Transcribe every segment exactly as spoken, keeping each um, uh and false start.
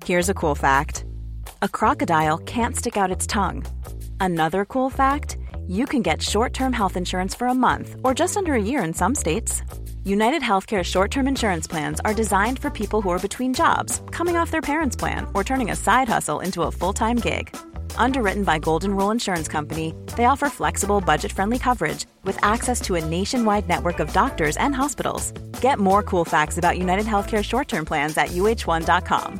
Here's a cool fact. A crocodile can't stick out its tongue. Another cool fact, you can get short-term health insurance for a month or just under a year in some states. United Healthcare short-term insurance plans are designed for people who are between jobs, coming off their parents' plan, or turning a side hustle into a full-time gig. Underwritten by Golden Rule Insurance Company, they offer flexible, budget-friendly coverage with access to a nationwide network of doctors and hospitals. Get more cool facts about United Healthcare short-term plans at u h one dot com.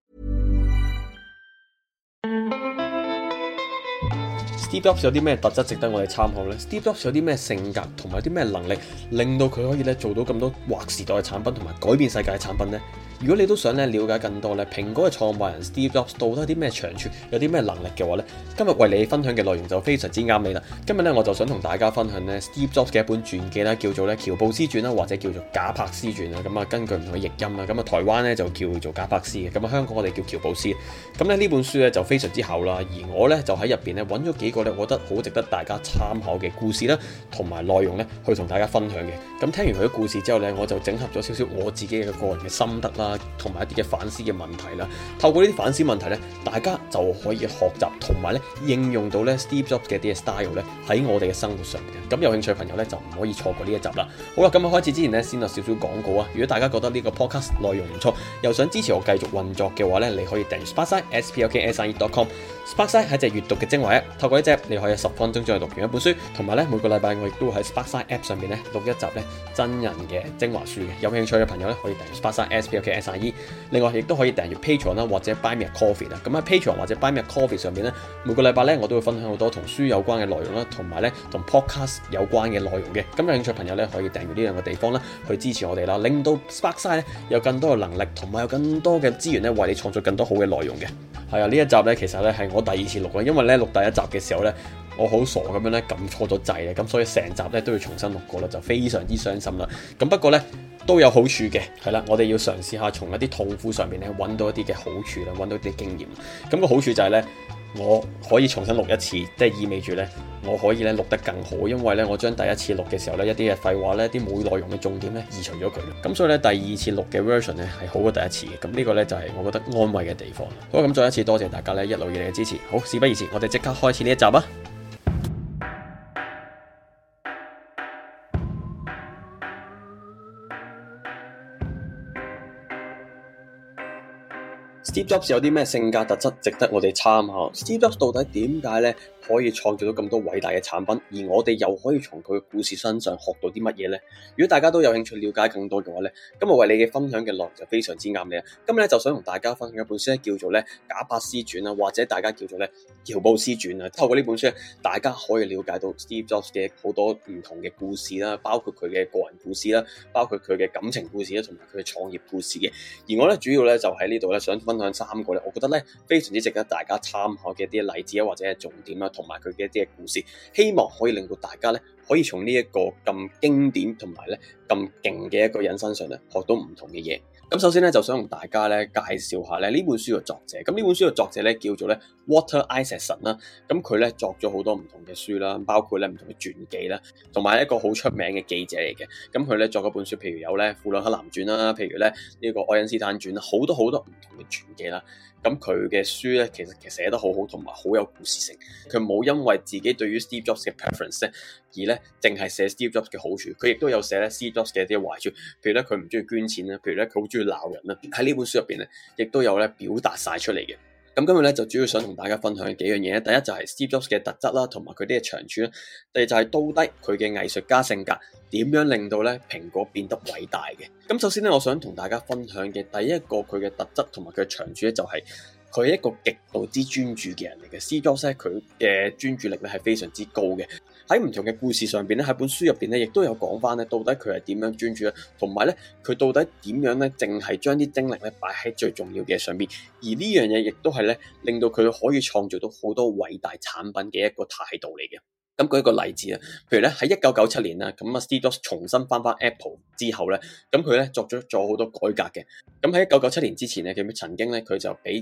Steve Jobs 有啲咩特質值得我哋參考呢？ Steve Jobs 有啲咩性格同埋啲咩能力，令到佢可以咧做到咁多劃時代嘅產品同埋改變世界嘅產品呢？如果你都想咧了解更多咧蘋果嘅創辦人 Steve Jobs 到底有啲咩長處，有啲咩能力嘅話咧，今日為你分享嘅內容就非常之啱你啦。今日咧我就想同大家分享咧 Steve Jobs 嘅一本傳記啦，叫做咧喬布斯傳啦，或者叫做賈柏斯傳啊。咁啊，根據唔同嘅譯音啦，咁啊台灣咧就叫做賈柏斯嘅，咁啊香港我哋叫喬布斯。咁咧呢本書咧就非常之厚啦，而我咧就喺入邊咧揾咗幾個咧，我覺得好值得大家參考嘅故事啦，同埋內容咧去同大家分享嘅。咁聽完佢嘅故事之後咧，我就整合咗少少我自己嘅個人嘅心得啦，同埋一啲嘅反思嘅問題啦，透過呢啲反思問題咧，大家就可以學習同埋咧應用到咧 Steve Jobs 嘅啲嘅 style 咧喺我哋嘅生活上面嘅。咁有興趣嘅朋友咧就唔可以錯過呢一集啦。好啦，咁啊開始之前咧，先有少少廣告啊。如果大家覺得呢個 podcast 內容唔錯，又想支持我繼續運作嘅話咧，你可以訂閱 Sparkside s p a r k s i dot com。Sparkside 係一隻閱讀嘅精華 app， 透過一隻你可以喺十分鐘之內讀完一本書，同埋咧每個禮拜我亦都會喺 Sparkside app 上面咧錄一集咧真人嘅精華書嘅。有興趣嘅朋友咧可以訂閱 Sparkside s p a r k s i。另外亦都可以訂閱 Patreon 啦，或者 Buy Me a Coffee 啦。咁喺 Patreon 或者 Buy Me a Coffee 上面咧，每個禮拜咧我都會分享好多同書有關嘅內容啦，同埋咧同 podcast 有關嘅內容嘅。咁有興趣朋友咧可以訂閱呢兩個地方啦，去支持我哋啦，令到 Sparkside 咧有更多嘅能力，同埋有更多嘅資源咧為你創造更多好嘅內容嘅。係啊，呢一集咧其實咧係我第二次錄嘅，因為咧錄第一集嘅時候咧，我好傻咁樣咧撳錯咗掣嘅，咁所以成集咧都要重新錄過啦，就非常之傷心啦。咁不過咧都有好處嘅，係啦，我哋要嘗試下從一啲痛苦上面咧揾到一啲嘅好處啦，揾到啲經驗。咁個好處就係咧，我可以重新錄一次，即係意味住咧我可以咧錄得更好，因為咧我將第一次錄嘅時候咧一啲嘅廢話咧、啲冇內容嘅重點咧移除咗佢。咁所以咧第二次錄嘅 version 咧係好過第一次嘅。咁呢個咧就係我覺得安慰嘅地方。好，咁再一次多謝大家咧一路以嚟嘅支持。好，事不宜遲，我哋即刻開始呢一集啊！Steve Jobs 有啲咩性格特質值得我哋參考？ Steve Jobs 到底點解咧可以創造到咁多偉大嘅產品，而我哋又可以從佢嘅故事身上學到啲乜嘢呢？如果大家都有興趣了解更多嘅話咧，今日為你嘅分享嘅內容就非常之啱你啊！今日咧就想同大家分享一本書咧，叫做咧賈柏斯傳啊，或者大家叫做咧喬布斯傳啊。透過呢本書咧，大家可以了解到 Steve Jobs 嘅好多唔同嘅故事啦，包括佢嘅個人故事啦，包括佢嘅感情故事啦，同埋佢嘅創業故事嘅。而我咧主要咧就喺呢度咧想分享三個咧，我覺得咧非常之值得大家參考嘅一啲例子啊，或者係重點啦，同埋佢嘅一啲嘅故事，希望可以令到大家咧可以從呢一個咁經典同埋咧咁勁嘅一個人身上咧學到唔同嘅嘢。咁首先咧就想同大家咧介紹下咧呢本書嘅作者。咁呢本書嘅作者咧叫做咧 Walter Isaacson 啦。咁佢咧作咗好多唔同嘅書啦，包括咧唔同嘅傳記啦，同埋一個好出名嘅記者嚟嘅。咁佢咧作嗰本書，譬如有咧富蘭克林傳啦，譬如咧呢個愛因斯坦傳啦，好多好多唔同嘅傳記啦。咁佢嘅書咧其實其實寫得好好，同埋好有故事性。佢冇因為自己對於 Steve Jobs 嘅 preference 咧，而咧淨係寫 Steve Jobs 嘅好處，佢亦都有寫咧 Steve Jobs 嘅一啲壞處。譬如咧佢唔中意捐錢啦，譬如咧佢好中意鬧人啦。喺呢本書入邊咧，亦都有咧表達晒出嚟嘅。咁今日咧就主要想同大家分享幾樣嘢。第一就係 Steve Jobs 嘅特質啦，同埋佢啲嘅長處啦。第二就係到底佢嘅藝術家性格點樣令到咧蘋果變得偉大嘅。咁首先咧，我想同大家分享嘅第一個佢嘅特質同埋佢嘅長處咧，就係佢係一個極度之專注嘅人嚟嘅。Steve Jobs 咧佢嘅專注力咧係非常之高嘅。喺唔同嘅故事上邊咧，喺本書入邊咧，亦都有講翻咧，到底佢係點樣專注咧，同埋咧佢到底點樣咧，淨係將啲精力咧擺喺最重要嘅上邊。而呢樣嘢亦都係咧，令到佢可以創造到好多偉大產品嘅一個態度嚟嘅。咁舉一個例子啊，譬如咧喺一九九七年啦，咁啊 Steve Jobs 重新翻翻 Apple 之後咧，咁佢咧作咗做好多改革嘅。咁喺一九九七年之前咧，佢曾經咧佢就俾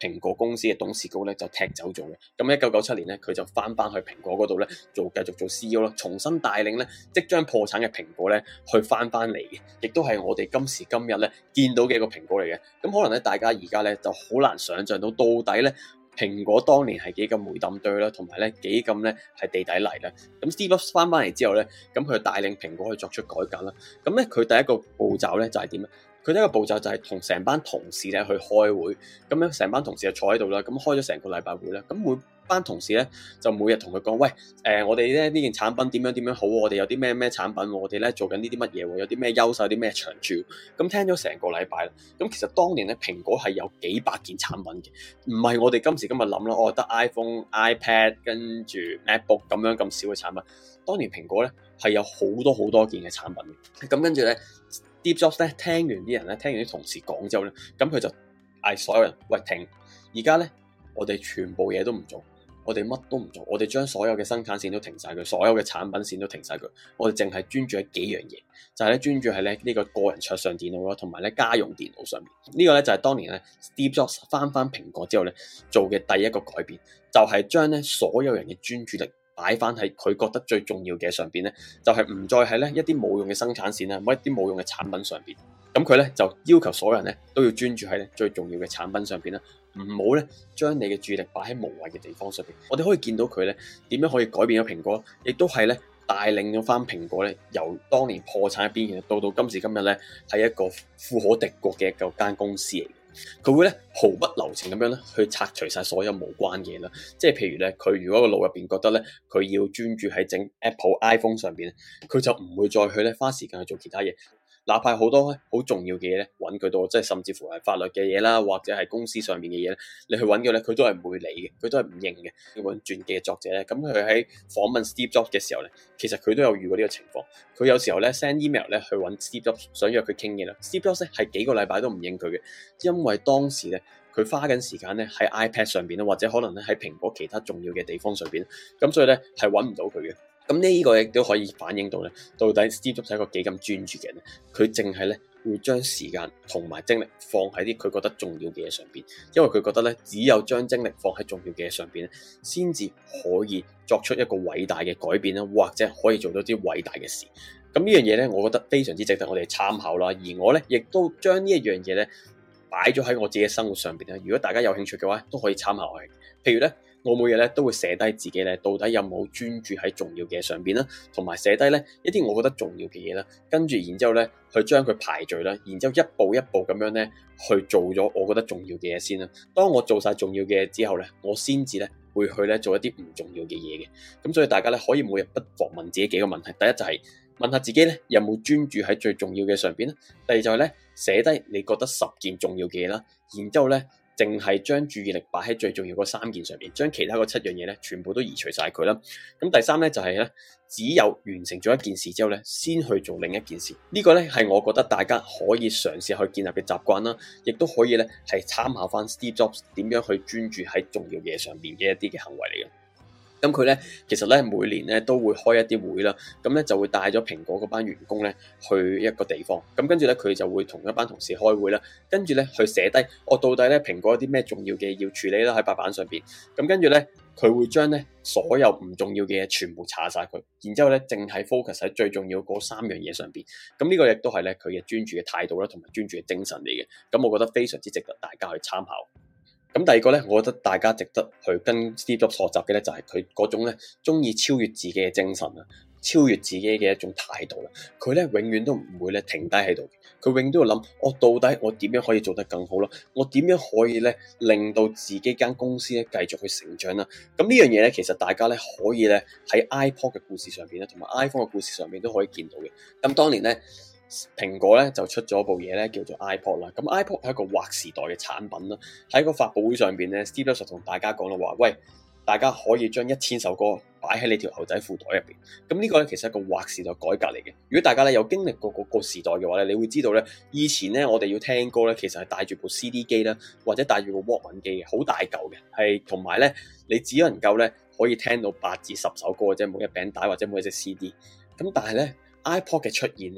蘋果公司嘅董事局咧就踢走咗嘅。咁一九九七年咧，佢就翻翻去蘋果嗰度咧做繼續做 C E O 啦，重新帶領咧即將破產嘅蘋果咧去翻翻嚟嘅，亦都係我哋今時今日咧見到嘅一個蘋果嚟嘅。咁可能咧大家而家咧就好難想像到到底咧蘋果當年係幾咁梅冧堆啦，同埋咧幾咁咧係地底泥啦。咁 Steve Jobs 翻翻嚟之後咧，咁佢帶領蘋果去作出改革啦。咁咧佢第一個步驟咧就係點咧？佢第一個步驟就係同成班同事咧去開會，咁樣成班同事就坐喺度啦，咁開咗成個禮拜會啦。咁每班同事咧就每日同佢講，喂，誒、呃，我哋咧呢件產品點樣點樣好，我哋有啲咩咩產品，我哋咧做緊呢啲乜嘢，有啲咩優勢，有啲咩長處。咁聽咗成個禮拜啦。咁其實當年咧蘋果係有幾百件產品嘅，唔係我哋今時今日諗啦，我覺得 iPhone、iPad 跟住 MacBook 咁樣咁少嘅產品。當年蘋果咧係有好多好多件嘅產品嘅。咁跟住咧 Steve Jobs 咧聽完啲人咧，聽完啲同事講之後咧，咁佢就嗌所有人，喂，停！而家咧我哋全部嘢都唔做。我哋乜都唔做，我哋將所有嘅生產線都停晒佢，所有嘅產品線都停晒佢，我哋淨係專注喺幾樣嘢，就係咧專注喺咧呢個個人桌上電腦咯，同埋咧家用電腦上面。呢個咧就係當年咧 Steve Jobs 翻翻蘋果之後咧做嘅第一個改變，就係將咧所有人嘅專注力擺翻喺佢覺得最重要嘅上邊咧，就係唔再係咧一啲冇用嘅生產線啊，唔係一啲冇用嘅產品上邊。咁佢咧就要求所有人咧都要專注喺咧最重要嘅產品上邊啦。唔好咧，將你嘅注意力擺喺無謂嘅地方上邊。我哋可以見到佢咧點樣可以改變咗蘋果，亦都係咧帶領咗翻蘋果咧由當年破產嘅邊緣到到今時今日咧係一個富可敵國嘅一個間公司嚟嘅。佢會咧毫不留情咁樣咧去拆除晒所有無關嘅嘢啦。即係譬如咧，佢如果個腦入邊覺得咧佢要專注喺整 Apple iPhone 上邊咧，佢就唔會再去咧花時間去做其他嘢。哪怕好多好重要嘅嘢咧，揾佢到，即係甚至乎係法律嘅嘢啦，或者係公司上面嘅嘢咧，你去揾佢咧，佢都係唔會理嘅，佢都係唔認嘅。呢本傳記嘅作者咧，咁佢喺訪問 Steve Jobs 嘅時候咧，其實佢都有遇過呢個情況。佢有時候咧 send email 咧去揾 Steve Jobs 想約佢傾嘢啦 ，Steve Jobs 咧係幾個禮拜都唔應佢嘅，因為當時咧佢花緊時間咧喺 iPad 上邊啦，或者可能咧喺蘋果其他重要嘅地方上邊，咁所以咧係揾唔到佢嘅。咁呢個亦都可以反映到咧，到底 Steve Jobs 係一個幾咁專注嘅人咧？佢淨係咧會將時間同埋精力放喺啲佢覺得重要嘅嘢上邊，因為佢覺得咧，只有將精力放喺重要嘅嘢上邊咧，先至可以作出一個偉大嘅改變啦，或者可以做到啲偉大嘅事。咁呢樣嘢咧，我覺得非常之值得我哋參考啦。而我咧，亦都將呢一樣嘢咧擺咗喺我自己嘅生活上邊啦。如果大家有興趣嘅話，都可以參考下。譬如咧。我每日咧都會寫低自己咧到底有冇專注喺重要嘅嘢上邊啦，同埋寫低咧一啲我覺得重要嘅嘢啦，跟住然之後咧去將佢排序啦，然之後一步一步咁樣咧去做咗我覺得重要嘅嘢先啦。當我做晒重要嘅嘢之後咧，我先至咧會去咧做一啲唔重要嘅嘢嘅。咁所以大家咧可以每日不妨問自己幾個問題。第一就係問下自己咧有冇專注喺最重要嘅上邊咧。第二就係咧寫低你覺得十件重要嘅嘢啦，然之後咧。淨係將注意力擺喺最重要嗰三件上面，將其他嗰七樣嘢咧，全部都移除晒佢啦。咁第三咧就係咧，只有完成咗一件事之後咧，先去做另一件事。呢個咧係我覺得大家可以嘗試去建立嘅習慣啦，亦都可以咧係參考翻 Steve Jobs 點樣去專注喺重要嘢上面嘅一啲嘅行為嚟嘅。咁佢咧，其實咧每年咧都會開一啲會啦，咁咧就會帶咗蘋果嗰班員工咧去一個地方，咁跟住咧佢就會同一班同事開會啦，跟住咧去寫低我到底咧蘋果有啲咩重要嘅要處理啦喺白板上邊，咁跟住咧佢會將咧所有唔重要嘅嘢全部查晒佢，然之後咧淨係 focus 喺最重要嗰三樣嘢上邊，咁呢個亦都係咧佢嘅專注嘅態度啦，同埋專注嘅精神嚟嘅，咁我覺得非常之值得大家去參考。咁第二個咧，我覺得大家值得去跟 Steve Jobs 學習嘅咧，就係佢嗰種咧中意超越自己嘅精神啊，超越自己嘅一種態度啦。佢咧永遠都唔會咧停低喺度，佢永遠都要諗，我到底我點樣可以做得更好咯？我點樣可以咧令到自己間公司咧繼續去成長啦？咁呢樣嘢咧，其實大家咧可以咧喺 iPod 嘅故事上邊咧，同埋 iPhone 嘅故事上邊都可以見到嘅。咁當年咧。蘋果咧就出咗部嘢咧叫做 iPod 啦，咁 iPod 係一個劃時代嘅產品啦。喺個發佈會上邊咧 Steve Jobs 同大家講啦話，喂，大家可以將一千首歌擺喺你條牛仔褲袋入邊。咁呢個咧其實係一個劃時代改革嚟嘅。如果大家咧有經歷過嗰個時代嘅話咧，你會知道咧，以前咧我哋要聽歌咧，其實係帶住部 C D 機啦，或者帶住個 Walkman 機嘅，好大嚿嘅，係同埋咧你只能夠咧可以聽到八至十首歌嘅啫，每一餅帶或者每一隻 C D。咁但係咧 iPod 嘅出現咧。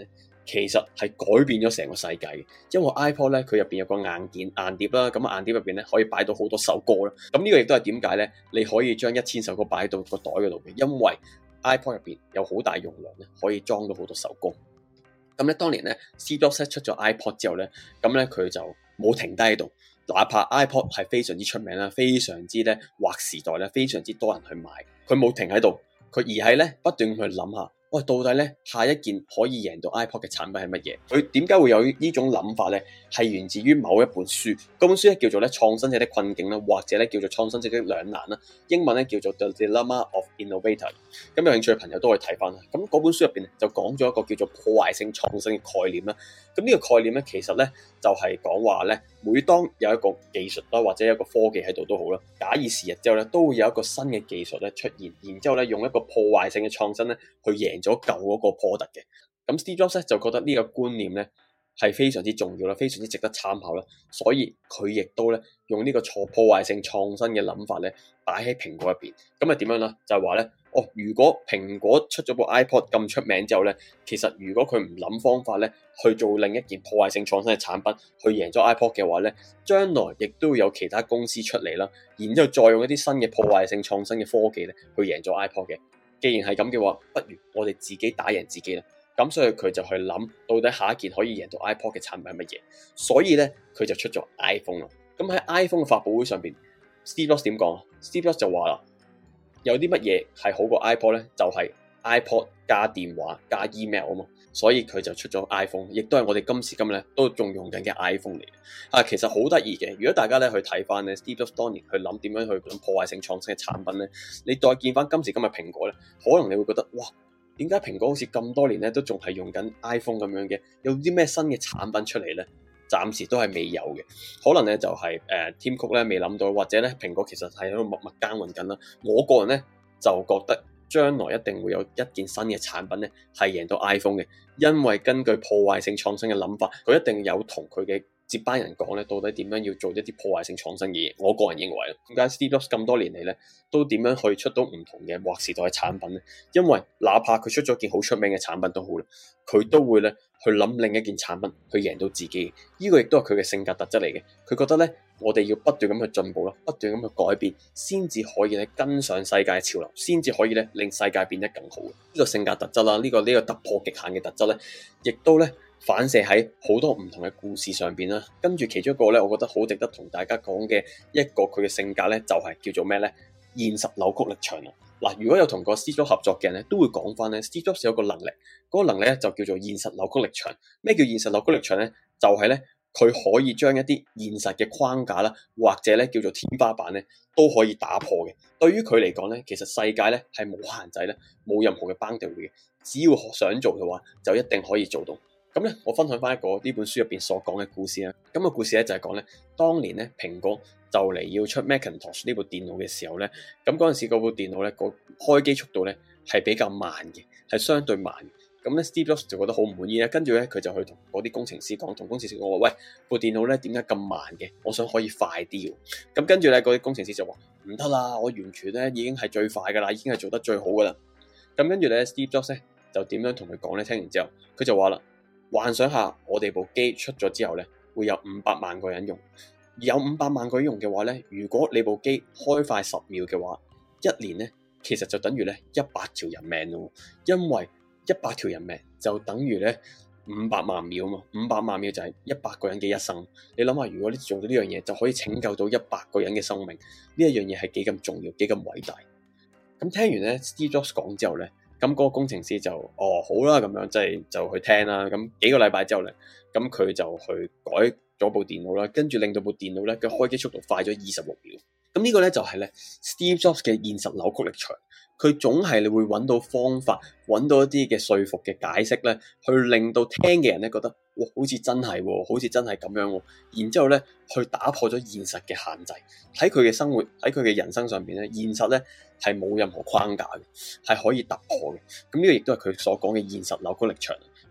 其實係改變咗成個世界嘅。因為 iPod 咧佢入邊有個硬件硬碟啦，咁硬碟入邊咧可以擺到好多首歌啦。咁呢個亦都係點解咧你可以將一千首歌擺到個袋嗰度嘅，因為 iPod 入邊有好大容量咧，可以裝到好多首歌。咁咧當年咧 Steve Jobs 出咗 iPod 之後咧，咁咧佢就冇停低喺度。哪怕 iPod 係非常之出名啦，非常之咧劃時代咧，非常之多人去買，佢冇停喺度，佢而係咧不斷去諗下，喂，到底咧下一件可以贏到 iPod 嘅產品係乜嘢？佢點解會有呢種諗法咧？係源自於某一本書，嗰本書咧叫做咧創新者的困境啦，或者咧叫做創新者的兩難啦，英文咧叫做 The Dilemma of Innovator。咁有興趣嘅朋友都可以睇翻啦。咁嗰本書入邊咧就講咗一個叫做破壞性創新嘅概念啦。咁呢個概念咧其實咧就係講話咧，每當有一個技術啦，或者一個科技喺度都好啦，假以時日之後咧，都會有一個新嘅技術咧出現，然之後咧用一個破壞性嘅創新咧去贏咗舊嗰個 product 嘅。咁 Steve Jobs 就覺得呢個觀念咧係非常之重要啦，非常之值得參考啦，所以佢亦都咧用呢個錯破壞性創新嘅諗法咧擺喺蘋果入邊。咁啊點樣啦？就係話咧，哦，如果蘋果出咗部 iPod 咁出名之後咧，其實如果佢唔諗方法咧去做另一件破壞性創新嘅產品去贏咗 iPod 嘅話咧，將來亦都會有其他公司出嚟啦，然之後再用一啲新嘅破壞性創新嘅科技咧去贏咗 iPod 嘅。既然係咁嘅話，不如我哋自己打贏自己啦。咁所以佢就去諗到底下一件可以贏到 iPod 嘅產品係乜嘢，所以咧佢就出咗 iPhone 啦。咁喺 iPhone 嘅發佈會上邊 Steve Jobs 點講啊 ？Steve Jobs 就話啦，有啲乜嘢係好過 iPod 咧？就係、是、iPod 加電話加 email 啊嘛，所以佢就出咗 iPhone， 亦都係我哋今時今日咧都仲用緊嘅 iPhone 嚟嘅。啊，其實好得意嘅，如果大家咧去睇翻咧 Steve Jobs 當年去諗點樣去諗破壞性創新嘅產品咧，你再見翻今時今日蘋果咧，可能你會覺得哇！點解蘋果好似咁多年咧都仲係用緊 iPhone 咁樣嘅？有啲咩新嘅產品出嚟咧？暫時都係未有嘅，可能咧就係、是、誒、呃、Tim Cook 咧未諗到，或者咧蘋果其實係喺度默默耕耘緊啦。我個人咧就覺得將來一定會有一件新嘅產品咧係贏到 iPhone 嘅，因為根據破壞性創新嘅諗法，佢一定有同佢嘅接班人講咧，到底點樣要做一啲破壞性創新嘅嘢？我個人認為，點解 Steve Jobs 咁多年嚟咧，都點樣去出到唔同嘅劃時代嘅產品咧？因為哪怕佢出咗件好出名嘅產品都好啦，佢都會咧去諗另一件產品去贏到自己。呢個亦都係佢嘅性格特質嚟嘅。佢覺得咧，我哋要不斷咁去進步啦，不斷咁去改變，先至可以咧跟上世界潮流，先至可以咧令世界變得更好。呢個性格特質啦，呢個呢個突破極限嘅特質咧，亦都咧反射喺好多唔同嘅故事上邊啦，跟住其中一個咧，我覺得好值得同大家講嘅一個佢嘅性格咧，就係叫做咩咧？現實扭曲力場啊！嗱，如果有同過 Steve Jobs 合作嘅人咧，都會講翻咧，Steve Jobs 有個能力，嗰個能力咧就叫做現實扭曲力場。咩叫現實扭曲力場咧？就係咧，佢可以將一啲現實嘅框架啦，或者咧叫做天花板咧，都可以打破嘅。對於佢嚟講咧，其實世界咧係冇限制咧，冇任何嘅 boundary嘅，只要想做嘅話，就一定可以做到。咁咧，我分享翻一個呢本書入邊所講嘅故事啦。咁個故事咧就係講咧，當年咧蘋果就嚟要出 Macintosh 呢部電腦嘅時候咧，咁嗰陣時嗰部電腦咧個開機速度咧係比較慢嘅，係相對慢嘅。咁咧 Steve Jobs 就覺得好唔滿意啦，跟住咧佢就去同嗰啲工程師講，同工程師講話，喂，部電腦咧點解咁慢嘅？我想可以快啲喎。咁跟住咧嗰啲工程師就話唔得啦，我完全咧已經係最快噶啦，已經係做得最好噶啦。咁跟住咧 Steve Jobs 咧就點樣同佢講咧？聽完之後，佢就話啦。幻想下，我哋部機出咗之後咧，會有五百萬個人用。而有五百萬個人用嘅話咧，如果你部機開快十秒嘅話，一年咧其實就等於咧一百條人命咯。因為一百條人命就等於咧五百萬秒嘛，五百萬秒就係一百個人嘅一生。你諗下，如果你做到呢樣嘢，就可以拯救到一百個人嘅生命。呢一樣嘢係幾咁重要，幾咁偉大。咁聽完咧 Steve Jobs 講之後咧。咁嗰個工程師就哦好啦，咁樣即係就去聽啦。咁幾個禮拜之後咧，咁佢就去改咗部電腦啦，跟住令到部電腦咧嘅開機速度快咗二十六秒。咁呢個咧就係咧 Steve Jobs 嘅現實扭曲力場。佢總係你會揾到方法，揾到一啲嘅說服嘅解釋咧，去令到聽嘅人咧覺得，哇，好似真係喎，好似真係咁樣喎。然之後咧，去打破咗現實嘅限制。喺佢嘅生活，喺佢嘅人生上邊咧，現實咧係冇任何框架嘅，係可以突破嘅。咁呢個亦都係佢所講嘅現實扭曲力場。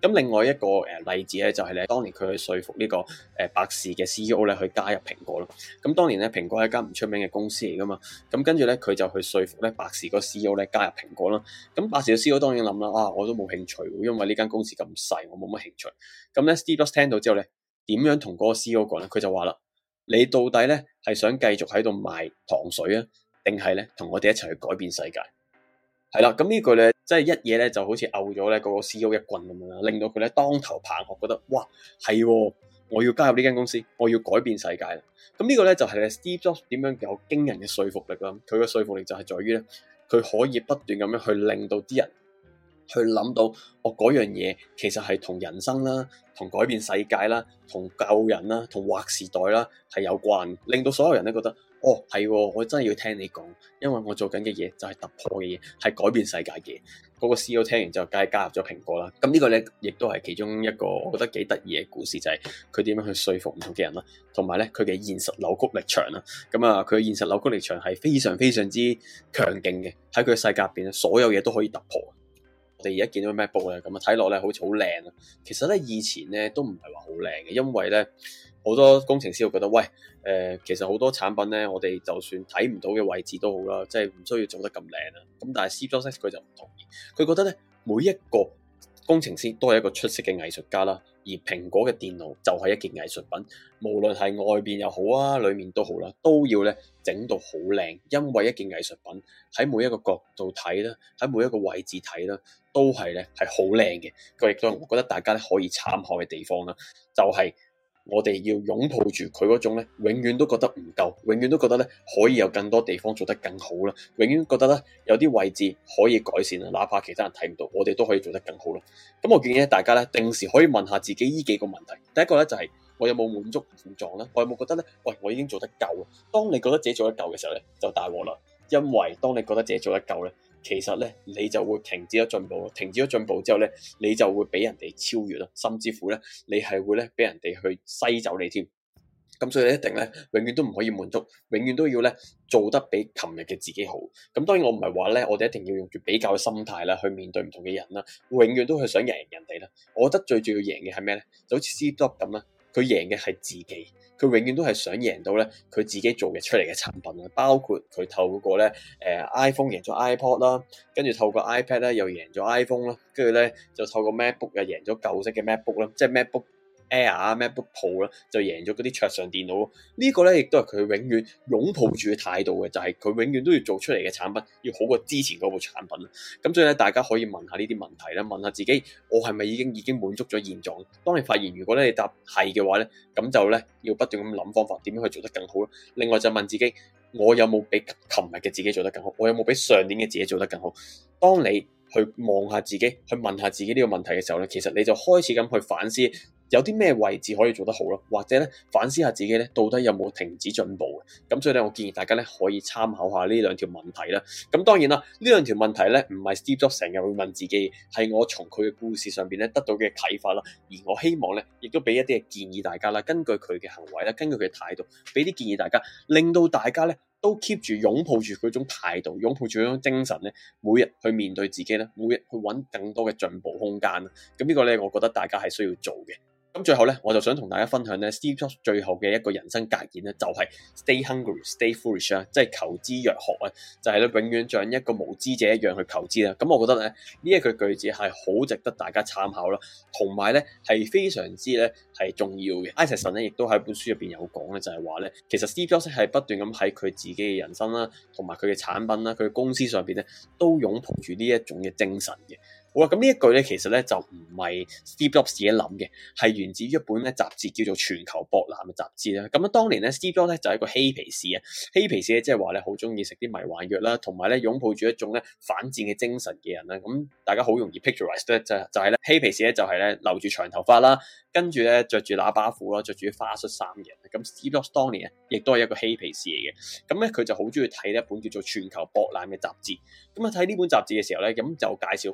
咁另外一個誒例子咧，就係咧，當年佢去說服呢個誒百事嘅 C E O 咧去加入蘋果咯。咁當年咧，蘋果係一間唔出名嘅公司嚟噶嘛。咁跟住咧，佢就去說服咧百事個 C E O 咧加入蘋果啦。咁百事嘅 C E O 當然諗啦，啊我都冇興趣，因為呢間公司咁細，我冇乜興趣。咁咧 Steve Jobs 聽到之後咧，點樣同嗰個 C E O 講咧？佢就話啦：你到底咧係想繼續喺度賣糖水啊，定係咧同我哋一齊去改變世界？係啦，咁呢句咧，即係一嘢咧，就好似毆咗咧嗰個 C E O 一棍咁樣啦，令到佢咧當頭棒喝，覺得哇係，我要加入呢間公司，我要改變世界啦。咁呢個咧就係咧 Steve Jobs 點樣有驚人嘅說服力啦。佢嘅說服力就係在於咧，佢可以不斷咁樣去令到啲人去諗到，我嗰樣嘢其實係同人生啦、同改變世界啦、同救人啦、同劃時代啦係有關，令到所有人都覺得。哦，係，我真係要聽你講，因為我做緊嘅嘢就係突破嘅嘢，係改變世界嘅。嗰個 C E O 聽完之後，梗係加入咗蘋果啦。咁呢個咧，亦都係其中一個我覺得幾得意嘅故事，就係佢點樣去說服唔同嘅人啦，同埋咧佢嘅現實扭曲力場啦。咁啊，佢嘅現實扭曲力場係非常非常之強勁嘅，喺佢嘅世界入邊咧，所有嘢都可以突破。我哋而家見到 MacBook 咧，咁啊睇落咧好似好靚啊，其實咧以前咧都唔係話好靚嘅，因為咧。好多工程師會覺得，喂，誒、呃，其實好多產品咧，我哋就算睇唔到嘅位置都好啦，即係唔需要做得咁靚啦。咁但係 Steve Jobs 佢就唔同意，佢覺得咧，每一個工程師都係一個出色嘅藝術家啦，而蘋果嘅電腦就係一件藝術品，無論係外邊又好啊，裏面都好啦，都要咧整到好靚，因為一件藝術品喺每一個角度睇啦，喺每一個位置睇啦，都係咧係好靚嘅。佢亦都我覺得大家咧可以參考嘅地方啦，就係、是。我哋要擁抱住佢嗰種咧，永遠都覺得唔夠，永遠都覺得咧可以有更多地方做得更好啦，永遠覺得咧有啲位置可以改善啦，哪怕其他人睇唔到，我哋都可以做得更好啦。咁我建議咧大家咧定時可以問下自己呢幾個問題。第一個咧就係、是、我有冇滿足現狀咧？我有冇覺得咧？喂，我已經做得夠啦。當你覺得自己做得夠嘅時候咧，就大鑊啦，因為當你覺得自己做得夠咧。其實咧，你就會停止咗進步，停止咗進步之後咧，你就會俾人哋超越啦，甚至乎咧，你係會咧俾人哋去篩走你添。咁所以一定咧，永遠都唔可以滿足，永遠都要咧做得比琴日嘅自己好。咁當然我唔係話咧，我哋一定要用住比較嘅心態啦，去面對唔同嘅人啦，永遠都係想贏人哋啦。我覺得最重要贏嘅係咩咧？就好似 Steve Jobs 咁啦。佢贏嘅係自己，佢永遠都係想贏到咧佢自己做嘅出嚟嘅產品啦，包括佢透過咧誒、呃、iPhone 贏咗 iPod 啦，跟住透過 iPad 咧又贏咗 iPhone 啦，跟住咧就透過 MacBook 又贏咗舊式嘅 MacBook 啦，即係 MacBook Air 啊 MacBook Pro 啦，就贏咗嗰啲桌上電腦。呢個咧亦都係佢永遠擁抱住嘅態度嘅，就係佢永遠都要做出嚟嘅產品要好過之前嗰部產品。咁所以咧，大家可以問下呢啲問題咧，問下自己，我係咪已經已經滿足咗現狀？當你發現如果咧你答係嘅話咧，咁就咧要不斷咁諗方法，點樣去做得更好咯。另外就問自己，我有冇比琴日嘅自己做得更好？我有冇比上年嘅自己做得更好？當你去望下自己，去問下自己呢個問題嘅時候咧，其實你就開始咁去反思。有啲咩位置可以做得好咯，或者咧反思下自己咧，到底有冇停止進步嘅？咁所以咧，我建議大家咧可以參考下呢兩條問題啦。咁當然啦，呢兩條問題咧唔係 Steve Jobs 成日會問自己，係我從佢嘅故事上邊咧得到嘅啟發啦。而我希望咧，亦都俾一啲嘅建議大家啦，根據佢嘅行為啦，根據佢嘅態度，俾啲建議大家，令到大家咧都 keep 住擁抱住佢種態度，擁抱住嗰種精神咧，每日去面對自己咧，每日去揾更多嘅進步空間啦。咁呢個咧，我覺得大家係需要做嘅。咁最後咧，我就想同大家分享咧 Steve Jobs 最後嘅一個人生格言咧，就係 Stay hungry, stay foolish 啊，即係求知若渴啊，就係咧永遠像一個無知者一樣去求知啦。咁我覺得咧呢一句句子係好值得大家參考啦，同埋咧係非常之咧係重要嘅。Isaacson 咧亦都喺本書入邊有講咧，就係話咧其實 Steve Jobs 係不斷咁喺佢自己嘅人生啦，同埋佢嘅產品啦，佢嘅公司上邊咧都擁抱住呢一種嘅精神嘅。好啦，咁呢一句咧，其實咧就唔係 Steve Jobs 自己諗嘅，係源自於一本咧雜誌叫做《全球博覽》嘅雜誌啦。咁啊，當年咧 Steve Jobs 咧就係一個嬉皮士啊，嬉皮士咧即係話咧好中意食啲迷幻藥啦，同埋咧擁抱住一種咧反戰嘅精神嘅人啦。咁大家好容易 pictureize 咧就就係咧嬉皮士咧就係咧留住長頭髮啦，跟住咧着住喇叭褲啦，着住花恤衫嘅人。咁 Steve Jobs 當年咧亦都係一個嬉皮士嚟嘅。咁咧佢就好中意睇一本叫做《全球博覽》嘅雜誌。咁啊睇呢本雜誌嘅時候咧，咁就介紹個地方。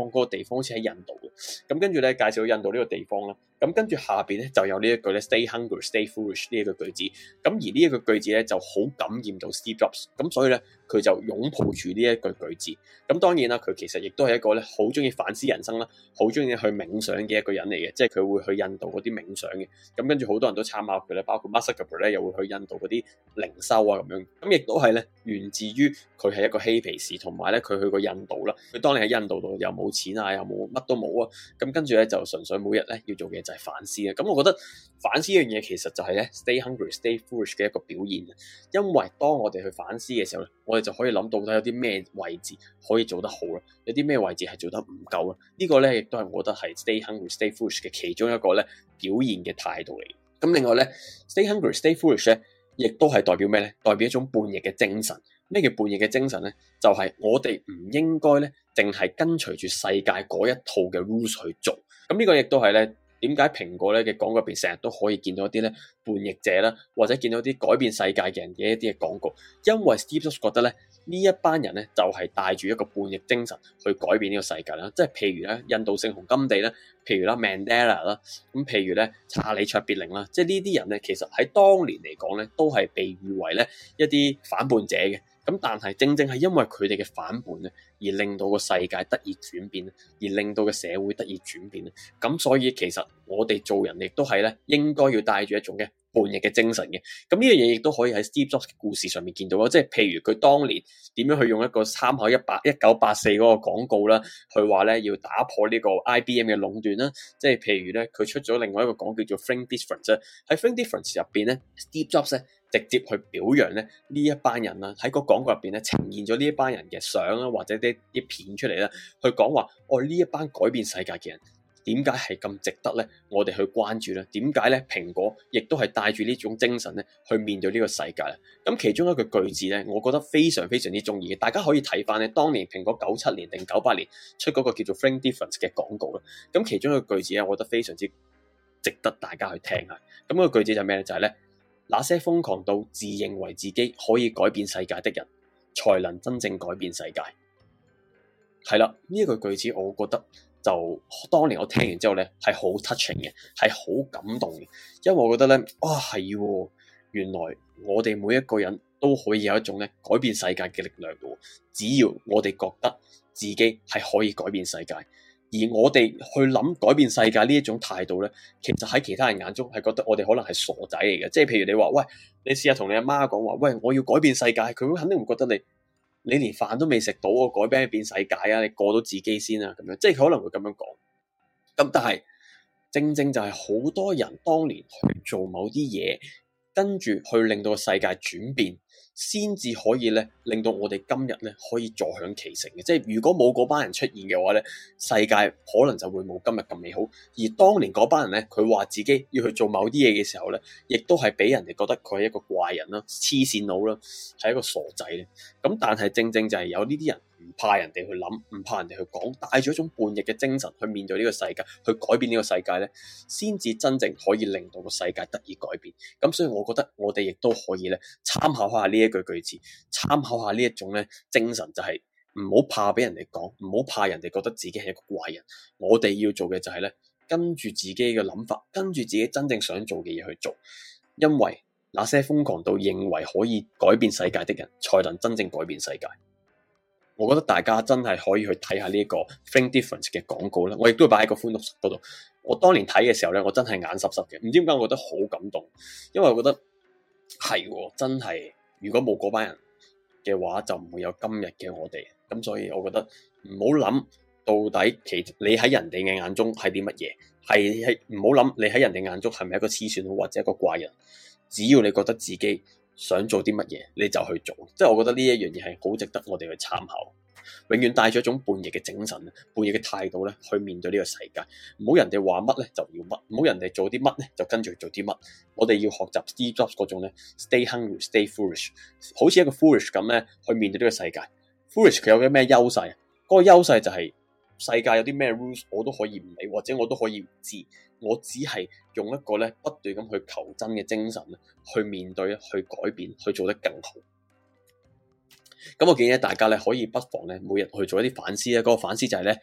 方，嗰、那個地方好似喺印度嘅。咁跟住咧介紹到印度呢個地方啦。咁跟住下邊咧就有呢一句咧 Stay hungry, stay foolish 呢一個句子。咁而呢一個句子咧就好感染到 Steve Jobs。咁所以咧佢就擁抱住呢一句句子。咁當然啦，佢其實亦都係一個咧好中意反思人生啦，好中意去冥想嘅一個人嚟嘅，即係佢會去印度嗰啲冥想嘅。咁跟住好多人都參考佢咧，包括 Mark Zuckerberg 咧又會去印度嗰啲靈修啊咁樣。咁亦都係咧源自於佢係一個嬉皮士，同埋咧佢去過印度啦。佢當年喺印度度又冇錢啊，又冇乜都冇啊。咁跟住咧就純粹每日咧要做嘅就係反思啊。咁我覺得反思呢樣嘢其實就係咧 Stay hungry, stay foolish 嘅一個表現。因為當我哋去反思嘅時候咧，我哋就可以諗到底有啲咩位置可以做得好啦，有啲咩位置係做得唔夠啦。呢個咧亦都係我覺得係 Stay hungry, stay foolish 嘅其中一個咧表現嘅態度嚟。咁另外咧 Stay hungry, stay foolish 咧，亦都係代表咩咧？代表一種叛逆嘅精神。咩叫叛逆嘅精神咧？就係我哋唔應該咧，淨係跟隨住世界嗰一套嘅 rules 去做。咁呢個亦都係咧，點解蘋果咧嘅廣告入邊成日都可以見到一啲咧叛逆者啦，或者見到啲改變世界嘅人嘅一啲嘅廣告。因為 Steve Jobs 覺得咧，呢一班人咧就係帶住一個叛逆精神去改變呢個世界啦。即係譬如咧印度聖雄甘地啦，譬如啦 Mandela 啦，咁譬如咧查理卓別靈啦，即係呢啲人咧，其實喺當年嚟講咧，都係被譽為咧一啲反叛者嘅。咁但係正正係因為佢哋嘅反叛咧，而令到個世界得以轉變，而令到個社會得以轉變。咁所以其實我哋做人亦都係咧，應該要帶住一種嘅叛逆嘅精神嘅。咁呢樣嘢亦都可以喺 Steve Jobs 嘅故事上面見到咯。即係譬如佢當年點樣去用一個參考一八一九八四嗰個廣告啦，去話咧要打破呢個 I B M 嘅壟斷啦。即係譬如咧，佢出咗另外一個廣告叫做 Think Different 啫。喺 Think Different 入邊咧 ，Steve Jobs 咧直接去表揚咧呢一班人啦，喺個廣告入邊咧呈現咗呢一班人嘅相啦，或者啲啲片出嚟啦，去講話哦呢一班改變世界嘅人點解係咁值得咧？我哋去關注咧，點解咧？蘋果亦都係帶住呢種精神咧去面對呢個世界啦。咁其中一個句子咧，我覺得非常非常之中意嘅，大家可以睇翻咧，當年蘋果九七年定九八年出嗰個叫做 Think Different 嘅廣告啦。咁其中一個句子咧，我覺得非常之值得大家去聽下。咁嗰個句子就係咩咧？就係咧。那些瘋狂到自認為自己可以改變世界的人，才能真正改變世界。係啦，呢一句句子，我覺得就當年我聽完之後咧，係好 touching 嘅，係好感動嘅。因為我覺得咧，啊係喎，原來我哋每一個人都可以有一種咧改變世界嘅力量嘅。只要我哋覺得自己係可以改變世界。而我哋去諗改變世界呢一種態度咧，其實喺其他人眼中係覺得我哋可能係傻仔嚟嘅。即係譬如你話喂，你試下同你阿媽講話，喂，我要改變世界，佢會肯定唔覺得你，你連飯都未食到，我改咩變世界啊？你過到自己先啊，咁樣，即係可能會咁樣講。咁但係正正就係好多人當年去做某啲嘢，跟住去令到個世界轉變，先至可以咧，令到我哋今日咧可以坐享其成嘅。即係如果冇嗰班人出現嘅話咧，世界可能就會冇今日咁美好。而當年嗰班人咧，佢話自己要去做某啲嘢嘅時候咧，亦都係俾人哋覺得佢係一個怪人啦、黐線佬啦，係一個傻仔咧。咁但係正正就係有呢啲人唔怕人哋去諗，唔怕人哋去講，帶住一種叛逆嘅精神去面對呢個世界，去改變呢個世界咧，先至真正可以令到個世界得以改變。咁所以我覺得我哋亦都可以咧參考下呢一句句子，參考下呢一種咧精神，就係唔好怕俾人哋講，唔好怕人哋覺得自己係一個怪人。我哋要做嘅就係咧跟住自己嘅諗法，跟住自己真正想做嘅嘢去做。因為那些瘋狂到認為可以改變世界的人，才能真正改變世界。我覺得大家真係可以去睇下呢一個 Think Different 嘅廣告啦，我亦都會擺喺個歡樂室嗰度。我當年睇嘅時候咧，我真係眼濕濕嘅，唔知點解我覺得好感動，因為我覺得係真係，如果冇嗰班人嘅話，就唔會有今日嘅我哋。咁所以我覺得唔好諗到底其你喺人哋嘅眼中係啲乜嘢，係係唔好諗你喺人哋眼中係咪一個黐線佬或者一個怪人。只要你覺得自己想做啲乜嘢，你就去做。即係我覺得呢一樣嘢係好值得我哋去參考。永遠帶住一種叛逆嘅精神、叛逆嘅態度咧，去面對呢個世界。唔好人哋話乜咧就要乜，唔好人哋做啲乜咧就跟住去做啲乜。我哋要學習 Steve Jobs 嗰種咧 ，Stay hungry, stay foolish， 好似一個 foolish 咁咧去面對呢個世界。foolish 佢有啲咩優勢？嗰個優勢就係世界有啲咩 rules 我都可以唔理，或者我都可以唔知。我只係用一個咧不斷咁去求真嘅精神咧，去面對、去改變、去做得更好。咁我建議大家咧可以不妨咧每日去做一啲反思咧。嗰個反思就係咧，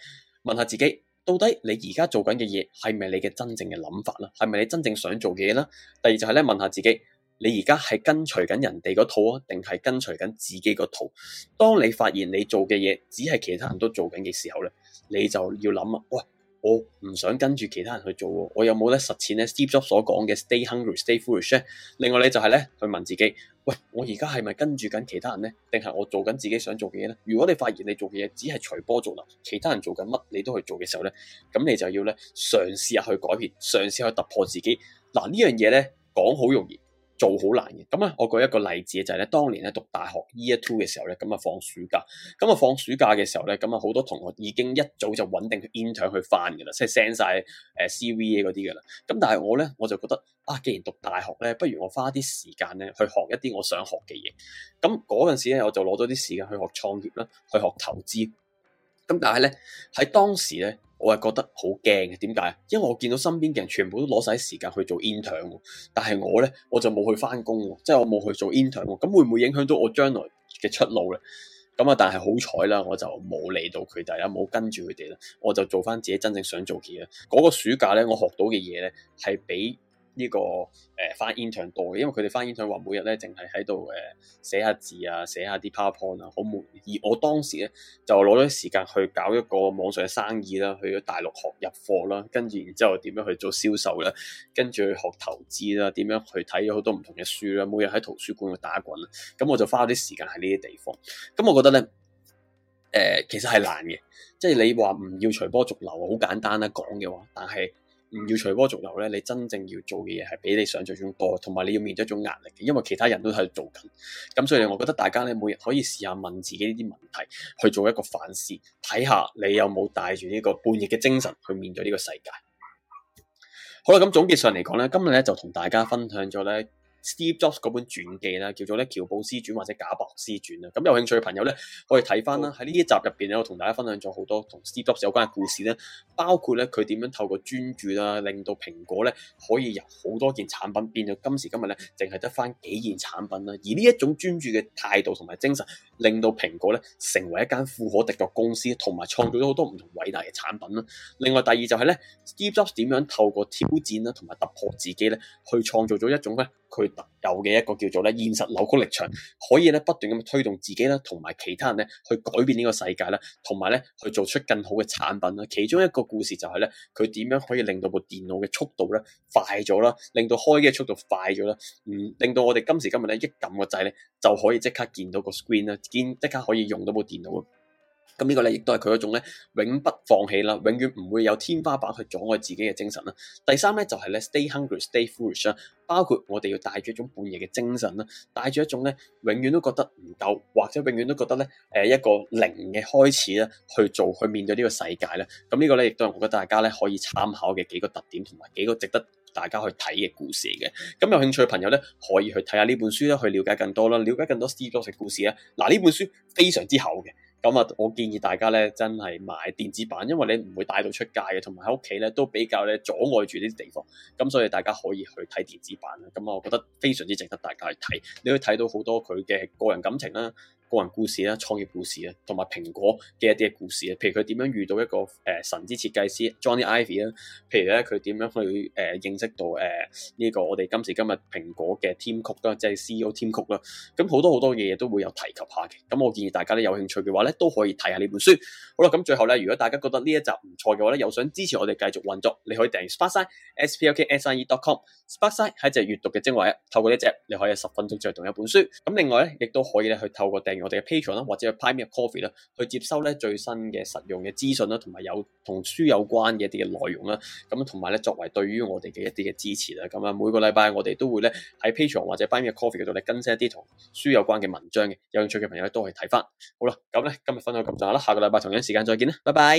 問下自己，到底你而家做緊嘅嘢係咪你嘅真正嘅諗法啦？係咪你真正想做嘅嘢啦？第二就係咧，問下自己，你而家係跟隨緊人哋嗰套啊，定係跟隨緊自己嗰套？當你發現你做嘅嘢只係其他人都做緊嘅時候咧，你就要諗啊，喂，我唔想跟住其他人去做喎，我有冇咧實踐咧 Steve Jobs 所講嘅 Stay hungry, stay foolish 咧？另外你就係咧去問自己，喂，我而家係咪跟住緊其他人咧？定係我做緊自己想做嘅嘢咧？如果你發現你做嘅嘢只係隨波逐流，其他人做緊乜你都去做嘅時候咧，咁你就要咧嘗試下去改變，嘗試去突破自己。嗱，呢樣嘢咧講好容易，做好難嘅。咁啊，我舉一個例子就係咧，當年咧讀大學 Year Two 嘅時候咧，咁啊放暑假，咁啊放暑假嘅時候咧，咁啊好多同學已經一早就穩定去 intern 去翻㗎啦，即係 send 晒誒 C V 嗰啲㗎啦。咁但係我咧，我就覺得啊，既然讀大學咧，不如我花啲時間咧去學一啲我想學嘅嘢。咁嗰陣時咧，我就攞咗啲時間去學創業啦，去學投資。咁但係咧喺當時咧，我係覺得好驚嘅。點解？因為我見到身邊嘅人全部都攞晒時間去做 intern，但係我咧我就冇去翻工，即係我冇去做 intern。咁會唔會影響到我將來嘅出路咧？咁啊，但係好彩啦，我就冇理到佢哋啦，冇跟住佢哋啦，我就做翻自己真正想做嘅嘢。嗰個暑假咧，我學到嘅嘢咧係比呢、這個誒翻 intern 多嘅，因為佢哋翻 intern 話每日咧淨係喺度誒寫下字啊，寫下啲 PowerPoint 啊，好悶。而我當時咧就攞咗時間去搞一個網上嘅生意啦，去咗大陸學入貨啦，跟住然之後點樣去做銷售啦，跟住去學投資啦，點樣去睇咗好多唔同嘅書啦，每日喺圖書館度打滾啦。咁我就花咗啲時間喺呢啲地方。咁我覺得咧誒、呃、其實係難嘅，即係你話唔要隨波逐流，好簡單啦講嘅話，但係唔要隨波逐流咧，你真正要做嘅嘢係比你想象中多，同埋你要面對一種壓力嘅，因為其他人都喺度做緊。咁所以我覺得大家咧每日可以試下問自己呢啲問題，去做一個反思，睇下你有冇帶住呢個叛逆嘅精神去面對呢個世界。好啦，咁總結上嚟講咧，今日咧就同大家分享咗咧Steve Jobs 嗰本傳記啦，叫做咧喬布斯傳或者賈伯斯傳啦。咁有興趣嘅朋友咧，可以睇翻啦。喺呢一集入邊咧，我同大家分享咗好多同 Steve Jobs 有關嘅故事咧，包括咧佢點樣透過專注啦，令到蘋果咧可以由好多件產品變到今時今日咧，淨係得翻幾件產品啦。而呢一種專注嘅態度同埋精神，令到蘋果咧成為一間富可敵國公司，同埋創造咗好多唔同偉大嘅產品啦。另外第二就係咧 Steve Jobs 點樣透過挑戰啦，同埋突破自己咧，去創造咗一種咧佢特有嘅一個叫做咧現實扭曲力場，可以咧不斷咁推動自己啦，同埋其他人咧去改變呢個世界啦，同埋咧去做出更好嘅產品啦。其中一個故事就係咧，佢點樣可以令到部電腦嘅速度咧快咗啦，令到開機嘅速度快咗啦，嗯，令到我哋今時今日咧一撳個掣咧就可以即刻見到個 screen 啦，見即刻可以用到部電腦。咁呢個咧，亦都係佢嗰種咧永不放棄啦，永遠唔會有天花板去阻礙自己嘅精神啦。第三咧就係咧 Stay hungry, stay foolish 啦，包括我哋要帶住一種叛逆嘅精神啦，帶住一種咧永遠都覺得唔夠，或者永遠都覺得咧誒一個零嘅開始咧去做去面對呢個世界咧。咁呢個咧亦都係我覺得大家咧可以參考嘅幾個特點同埋幾個值得大家去睇嘅故事嘅。咁有興趣嘅朋友咧可以去睇下呢本書啦，去了解更多啦，了解更多 Steve Jobs 嘅故事啊。嗱，呢本書非常之厚嘅。咁啊，我建議大家咧真係買電子版，因為你唔會帶到出街嘅，同埋喺屋企咧都比較咧阻礙住呢啲地方，咁所以大家可以去睇電子版啦。咁啊，我覺得非常之值得大家去睇，你可以睇到好多佢嘅個人感情啦、個人故事啦、創業故事啊，同埋蘋果嘅一啲嘅故事啊。譬如佢點樣遇到一個誒、呃、神之設計師 Johnny Ive 啦，譬如咧佢點樣去誒、呃、認識到誒呢、呃這個我哋今時今日蘋果嘅 Tim Cook 啦，即係 C E O Tim Cook 啦。咁好多好多嘢都會有提及下嘅。咁我建議大家咧有興趣嘅話咧都可以睇下呢本書。好啦，咁最後咧，如果大家覺得呢一集唔錯嘅話咧，又想支持我哋繼續運作，你可以訂閱 Sparkside S P L K S I E dot com。Sparkside 係一隻閱讀嘅精華啊，透過呢隻你可以十分鐘就讀一本書。咁另外咧，亦都可以咧去透過訂閱我哋嘅 Patreon 啦，或者去 Buy Me a Coffee 啦，去接收咧最新嘅實用嘅資訊啦，同埋有同書有關嘅一啲嘅內容啦。咁同埋咧，作為對於我哋嘅一啲嘅支持啦。咁啊，每個禮拜我哋都會咧喺 Patreon 或者 Buy Me a Coffee 嗰度咧更新一啲同書有關嘅文章嘅。有興趣嘅朋友咧都可以睇翻。好啦，咁咧今日分享咁上下啦，下個禮拜同樣時間再見啦，拜拜。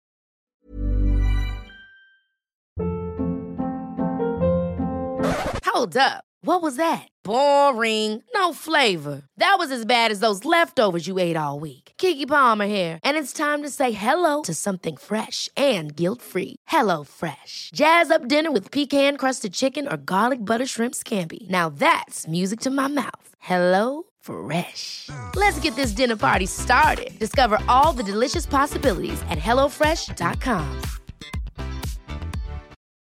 Hold up. What was that? Boring. No flavor. That was as bad as those leftovers you ate all week. Keke Palmer here, and it's time to say hello to something fresh and guilt-free. Hello Fresh. Jazz up dinner with pecan-crusted chicken or garlic butter shrimp scampi. Now that's music to my mouth. Hello Fresh. Let's get this dinner party started. Discover all the delicious possibilities at hello fresh dot com.